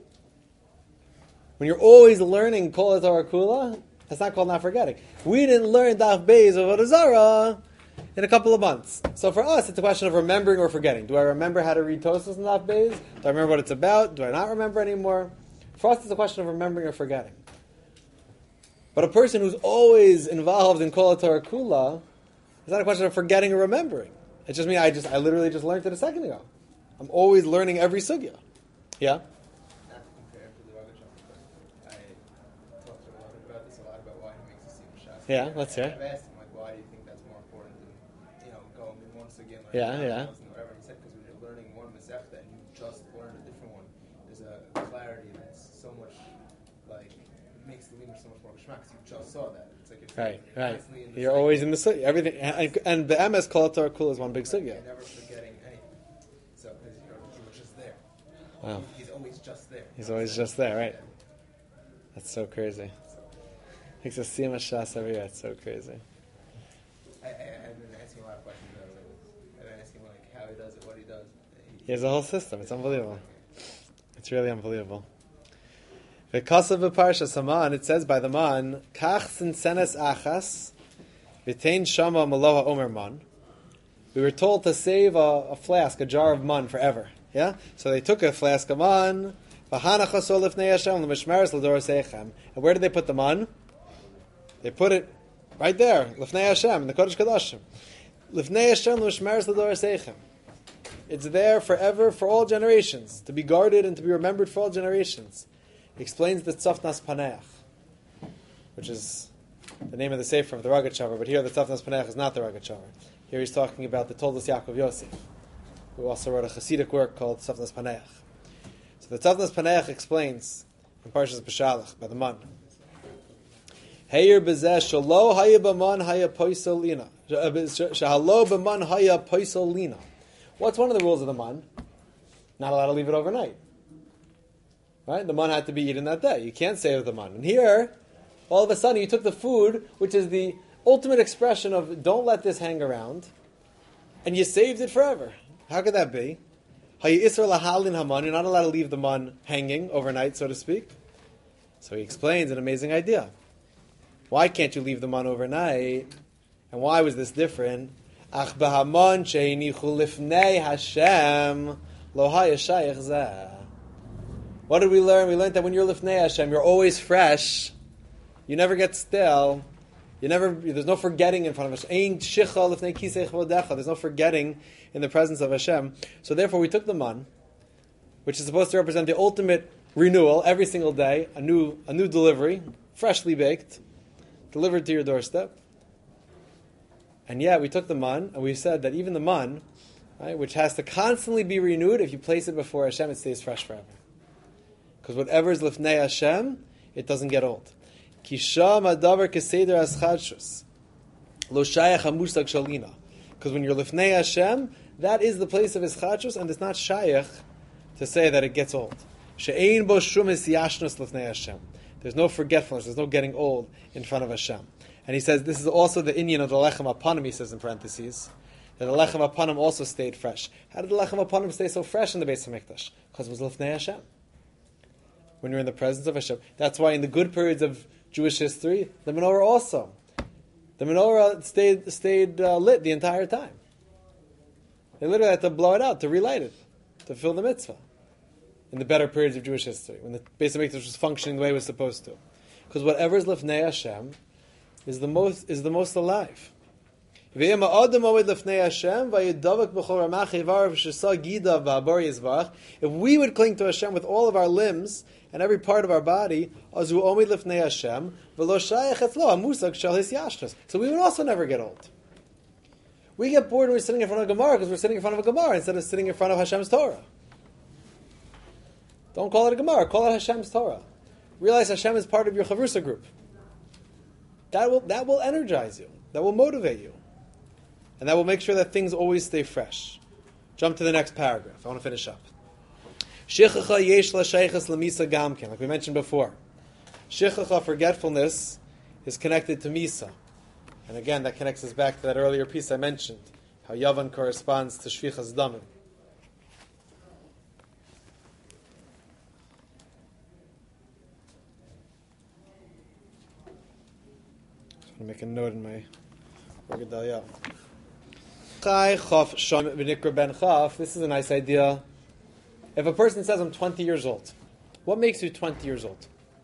When you're always learning Kol HaTorah Kula, that's not called not forgetting. We didn't learn Daf Beis of Avodah Zarah in a couple of months. So for us, it's a question of remembering or forgetting. Do I remember how to read Tosfos in Daf Beis? Do I remember what it's about? Do I not remember anymore? For us, it's a question of remembering or forgetting. But a person who's always involved in Kol HaTorah Kula, it's not a question of forgetting or remembering. It just means I literally just learned it a second ago. I'm always learning every sugya. Yeah? Not to compare to the Rogatchover, but I talked to him about this a lot, about why he makes a Siyum Shas. Yeah, let's hear. I've asked him, like, why do you think that's more important than, going in one sugya and Yeah, learning yeah. and whatever. He said, because when you're learning one Masechta and you just learned a different one, there's a clarity that's so much, like, it makes the limit so much more geschmack, because you just saw that. It's like Right. constantly in the You're cycle. always in the sugya. Everything, and the MS Kol HaTorah Kula is one big sugya. You're never forgetting anything. So, because you're just there. Wow. He's always just there. He's always just there, right? That's so crazy. Makes a Siyum Shas every year. It's so crazy. I've been asking a lot of questions about it. I've been asking like how he does it, what he does. He has a whole system. It's unbelievable. It's really unbelievable. V'kasav v'parshas Haman, it says by the man, Kach sinsenes achas, v'tein shama maloha omer man. We were told to save a flask, a jar of man forever. Yeah? So they took a flask of man, v'hanachasol lifnei Hashem, l'mishmeres l'dor seichem. And where did they put the man? They put it right there, lifnei Hashem, in the Kodesh Kodashim. Lifnei Hashem, l'mishmeres l'dor seichem. It's there forever, for all generations, to be guarded and to be remembered for all generations. He explains the Tzafnas Paneach, which is the name of the Sefer of the Rogatchover, but here the Tzafnas Paneach is not the Rogatchover. Here he's talking about the Toldos Yaakov Yosef, who also wrote a Hasidic work called Tzafnas Paneach. So the Tzafnas Paneach explains in Parshas Beshalach by the man. Heyer bezeh shalo haya b'man haya poisolina. Shalo b'man haya poisolina. What's one of the rules of the man? Not allowed to leave it overnight. Right? The man had to be eaten that day. You can't save the man. And here, all of a sudden, you took the food, which is the ultimate expression of don't let this hang around, and you saved it forever. How could that be? You're not allowed to leave the man hanging overnight, so to speak. So he explains an amazing idea. Why can't you leave the man overnight? And why was this different? Ach b'haman sheinichu lifnei Hashem lo haya shayach zeh. What did we learn? We learned that when you're lifnei Hashem, you're always fresh. You never get stale. There's no forgetting in front of Hashem. Ein shicha lifnei kisei chvodecha. There's no forgetting in the presence of Hashem. So therefore, we took the man, which is supposed to represent the ultimate renewal every single day, a new delivery, freshly baked, delivered to your doorstep. And yet, we took the man, and we said that even the man, right, which has to constantly be renewed, if you place it before Hashem, it stays fresh forever. Because whatever is lifnei Hashem, it doesn't get old. Kisham adavar keseder aschadshus. Lo shayach hamusag shalina. Because when you're lifnei Hashem, that is the place of ischadshus, and it's not shayach to say that it gets old. She'ein bo shum hisyashnus lifnei Hashem. There's no forgetfulness, there's no getting old in front of Hashem. And he says this is also the inyan of the lechem apanim, he says in parentheses, that the lechem apanim also stayed fresh. How did the lechem apanim stay so fresh in the Beis HaMikdash? Because it was lifnei Hashem. When you're in the presence of Hashem. That's why in the good periods of Jewish history, the menorah also. The menorah stayed lit the entire time. They literally had to blow it out, to relight it, to fill the mitzvah. In the better periods of Jewish history, when the Beis HaMikdash was functioning the way it was supposed to. Because whatever is lifnei Hashem is the most alive. If we would cling to Hashem with all of our limbs and every part of our body, so we would also never get old. We get bored when we're sitting in front of a Gemara because we're sitting in front of a Gemara instead of sitting in front of Hashem's Torah. Don't call it a Gemara, call it Hashem's Torah. Realize Hashem is part of your Chavrusa group. That will energize you. That will motivate you. And that will make sure that things always stay fresh. Jump to the next paragraph. I want to finish up. Shichacha yesh la sheichas lemisa gamken, like we mentioned before. Shichacha, forgetfulness, is connected to misa. And again, that connects us back to that earlier piece I mentioned, how Yavan corresponds to shvichas damim. I'm going to make a note in my Orgadal. Chai Chof Shom V'Nikra Ben Chaf. This is a nice idea. If a person says, I'm 20 years old, what makes you 20 years old?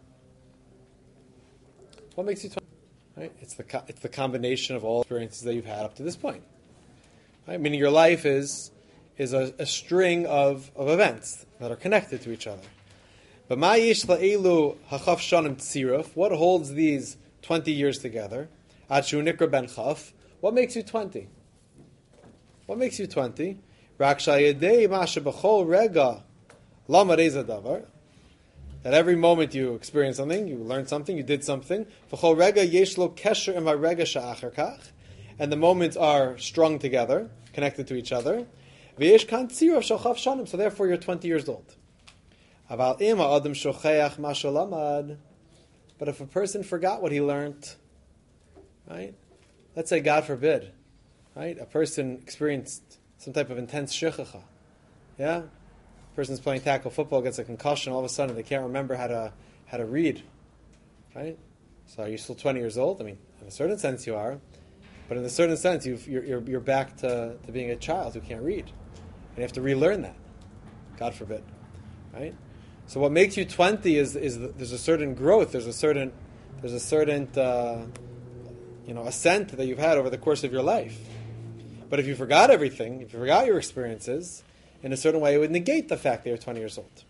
What makes you 20? Right? It's the combination of all experiences that you've had up to this point. Right? Meaning your life is a string of events that are connected to each other. But Ma Yish La'elu HaChaf Shonim Tziruf. What holds these 20 years together? Achu Nikra Ben Chaf. What makes you 20? What makes you 20? That every moment you experience something, you learn something, you did something. And the moments are strung together, connected to each other. So therefore you're 20 years old. But if a person forgot what he learned, right? Let's say, God forbid, right? A person experienced some type of intense shichacha. Yeah? A person's playing tackle football, gets a concussion, all of a sudden they can't remember how to read. Right? So are you still 20 years old? I mean, in a certain sense you are. But in a certain sense, you're back to being a child who can't read. And you have to relearn that. God forbid. Right? So what makes you 20 is there's a certain growth, there's a certain ascent that you've had over the course of your life. But if you forgot everything, if you forgot your experiences, in a certain way it would negate the fact that you're 20 years old.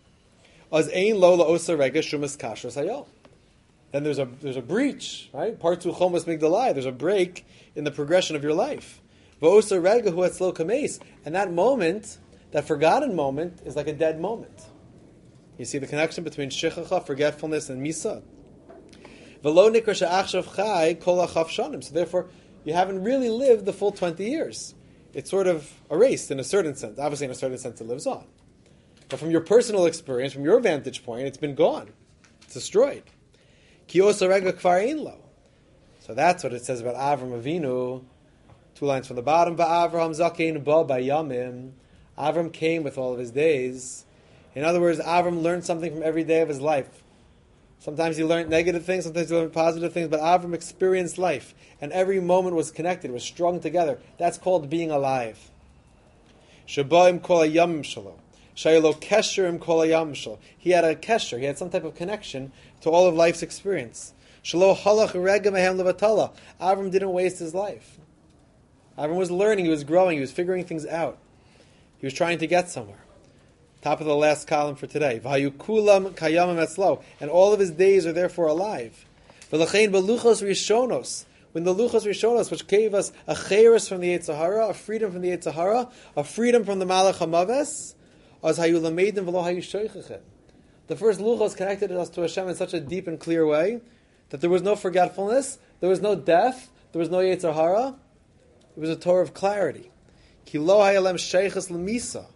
Then there's a breach, right? Partu chomas migdalai. There's a break in the progression of your life. And that moment, that forgotten moment, is like a dead moment. You see the connection between shichacha, forgetfulness, and misa. So therefore, you haven't really lived the full 20 years. It's sort of erased in a certain sense. Obviously, in a certain sense, it lives on. But from your personal experience, from your vantage point, it's been gone. It's destroyed. So that's what it says about Avram Avinu. 2 lines from the bottom. Avram came with all of his days. In other words, Avram learned something from every day of his life. Sometimes he learned negative things, sometimes he learned positive things, but Avram experienced life, and every moment was connected, was strung together. That's called being alive. He had a kesher, he had some type of connection to all of life's experience. Avram didn't waste his life. Avram was learning, he was growing, he was figuring things out. He was trying to get somewhere. Top of the last column for today. And all of his days are therefore alive. When the Luchos Rishonos, which gave us a cheres from the Yetzer Hara, a freedom from the Yetzer Hara, a freedom from the Malach HaMaves, the first Luchos connected us to Hashem in such a deep and clear way that there was no forgetfulness, there was no death, there was no Yetzer Hara. It was a Torah of clarity. Ki lo hayalem sheiches l'misa.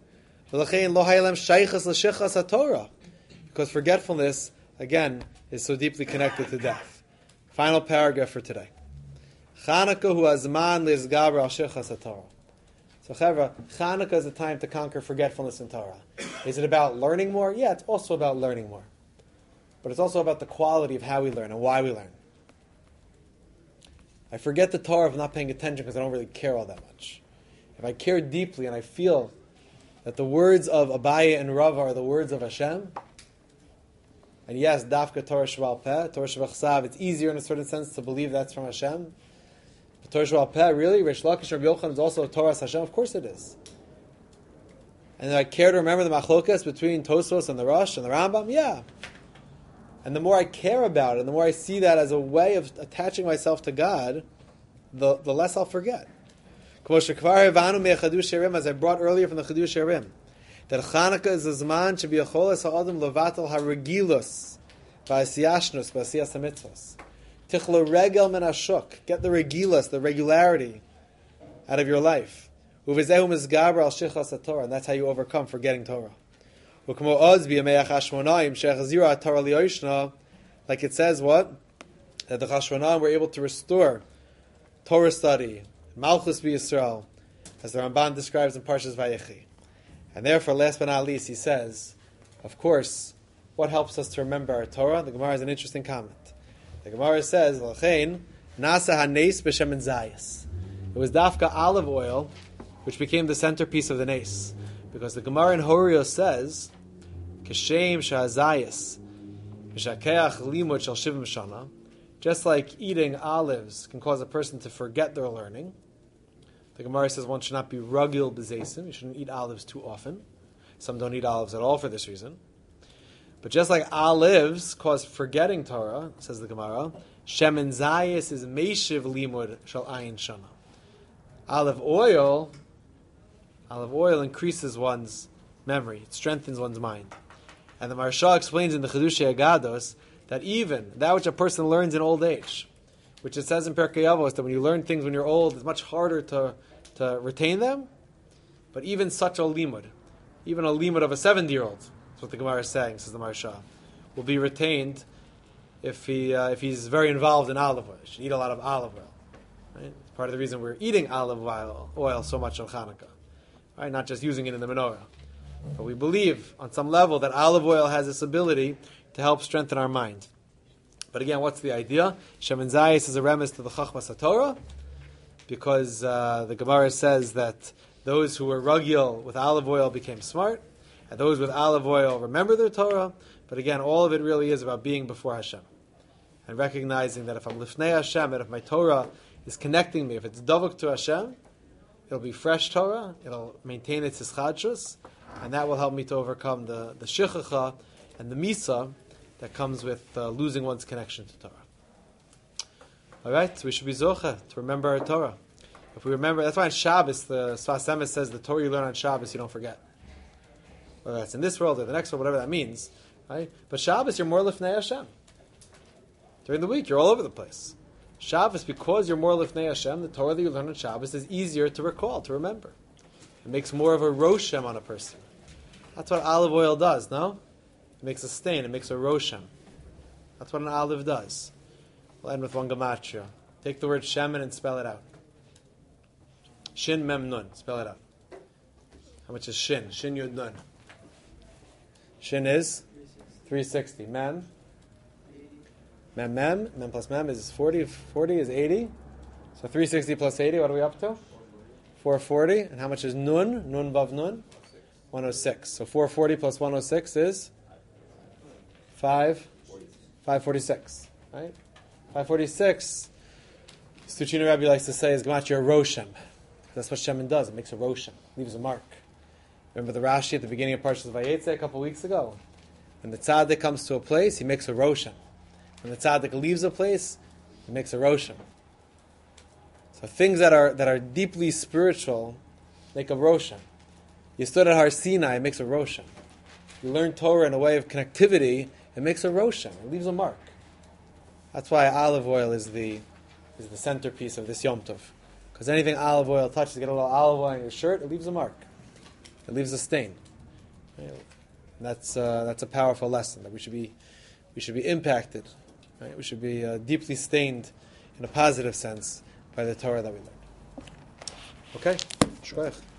Because forgetfulness, again, is so deeply connected to death. Final paragraph for today. Chanukah hu hazman lizgaber al shechas haTorah. So, Chevra, Chanukah is a time to conquer forgetfulness in Torah. Is it about learning more? Yeah, it's also about learning more. But it's also about the quality of how we learn and why we learn. I forget the Torah of not paying attention because I don't really care all that much. If I care deeply and I feel that the words of Abaye and Rava are the words of Hashem. And yes, Dafka Torah Sheba'al Peh, Torah Sheba'chsav, it's easier in a certain sense to believe that's from Hashem. But Torah Sheba'al Peh, really? Rish Lakish Rabbi Yochanan is also a Torah Hashem? Of course it is. And do I care to remember the machlokas between Tosfos and the Rosh and the Rambam? Yeah. And the more I care about it, and the more I see that as a way of attaching myself to God, the less I'll forget. As I brought earlier from the Chidush Harim, that Chanukah is a zman should be a choles ha'adam levatal harigilus v'asiyashnus v'asiyas hamitzvos. Tichlo regel men ashuk. Get the regilus, the regularity, out of your life. Uvizehu mizgaber al shichas haTorah, and that's how you overcome forgetting Torah. Ukmo oz b'yameach hashmonayim shechazira Torah liyoshna, like it says what? That the Chashmonaim were able to restore Torah study, Malchus b'Yisrael, as the Ramban describes in Parshas Vayechi. And therefore, last but not least, he says, of course, what helps us to remember our Torah? The Gemara has an interesting comment. The Gemara says, L'chein nasa hanes b'shem zayis. It was dafka olive oil, which became the centerpiece of the nes. Because the Gemara in Horios says, Keshem shahazayis, v'shakeach limud shel shivim shana, just like eating olives can cause a person to forget their learning, the Gemara says one should not be rugil b'zeisim. You shouldn't eat olives too often. Some don't eat olives at all for this reason. But just like olives cause forgetting Torah, says the Gemara, shemen zayis is meishiv limud shel ayin shana. Olive oil increases one's memory. It strengthens one's mind. And the Maharsha explains in the Chidushei Agados that even that which a person learns in old age, which it says in Perkei Avos that when you learn things when you're old, it's much harder to retain them. But even such a limud, even a limud of a 70-year-old, that's what the Gemara is saying, says the Maharsha, will be retained if he's very involved in olive oil. He should eat a lot of olive oil. Right? It's part of the reason we're eating olive oil so much on Hanukkah. Right? Not just using it in the menorah. But we believe, on some level, that olive oil has this ability to help strengthen our mind. But again, what's the idea? Shemen Zayis is a remiss to the Chachmas HaTorah, because the Gemara says that those who were rugil with olive oil became smart, and those with olive oil remember their Torah. But again, all of it really is about being before Hashem, and recognizing that if I'm lifnei Hashem, and if my Torah is connecting me, if it's davuk to Hashem, it'll be fresh Torah, it'll maintain its ischadshus, and that will help me to overcome the shichacha and the misa that comes with losing one's connection to Torah. All right, so we should be zocha to remember our Torah. If we remember, that's why on Shabbos the Sfas Emes says the Torah you learn on Shabbos you don't forget. Whether that's in this world or the next world, whatever that means, right? But Shabbos you're more lifnei Hashem. During the week you're all over the place. Shabbos, because you're more lifnei Hashem, the Torah that you learn on Shabbos is easier to recall, to remember. It makes more of a roshem on a person. That's what olive oil does, no? It makes a stain, it makes a roshem. That's what an olive does. We'll end with one gematria. Take the word shemen and spell it out. Shin mem nun. Spell it out. How much is shin? Shin yud nun. Shin is 360. Mem? Mem plus mem is 40. 40 is 80. So 360 plus 80, what are we up to? 440. And how much is nun? Nun vav nun? 106. So 440 plus 106 is 546. Right? 546. Stuchino Rabbi likes to say is gematria roshem. That's what shemen does. It makes a roshem. Leaves a mark. Remember the Rashi at the beginning of Parshas Vayetze a couple weeks ago? When the tzaddik comes to a place, he makes a roshem. When the tzaddik leaves a place, he makes a roshem. So things that are deeply spiritual make a roshem. You stood at Har Sinai, it makes a roshem. You learn Torah in a way of connectivity, it makes a roshem. It leaves a mark. That's why olive oil is the centerpiece of this Yom Tov. Because anything olive oil touches, you get a little olive oil on your shirt, it leaves a mark. It leaves a stain. And that's a powerful lesson that we should be impacted. Right? We should be deeply stained in a positive sense by the Torah that we learn. Okay? Shkoyach.